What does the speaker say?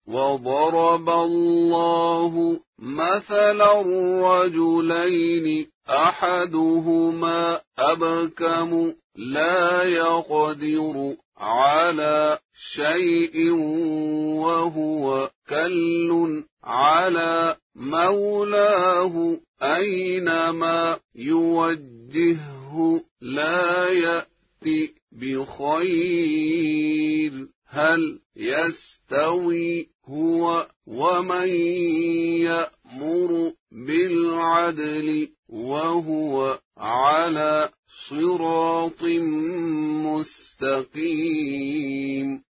وضرب الله مثلا الرجلين أحدهما أبكم لا يقدر على شيء وهو كل على مولاه أينما يوجهه لا يأتي بخير هل يستوي هو ومن يأمر بالعدل وهو على صراط مستقيم